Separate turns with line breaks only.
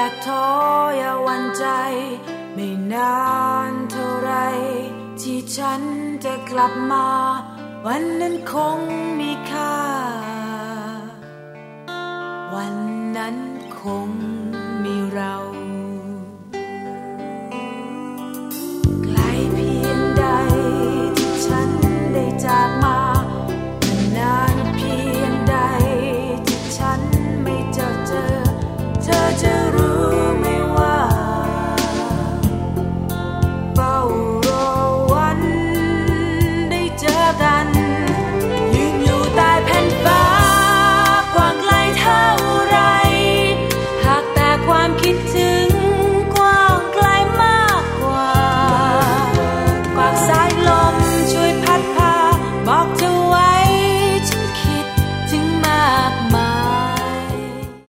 ท้ออย่าหวั่นใจไม่นานเท่าไรที่ฉันจะกลับมาวันนั้นคงมีค่าวันนั้นคงมีเรา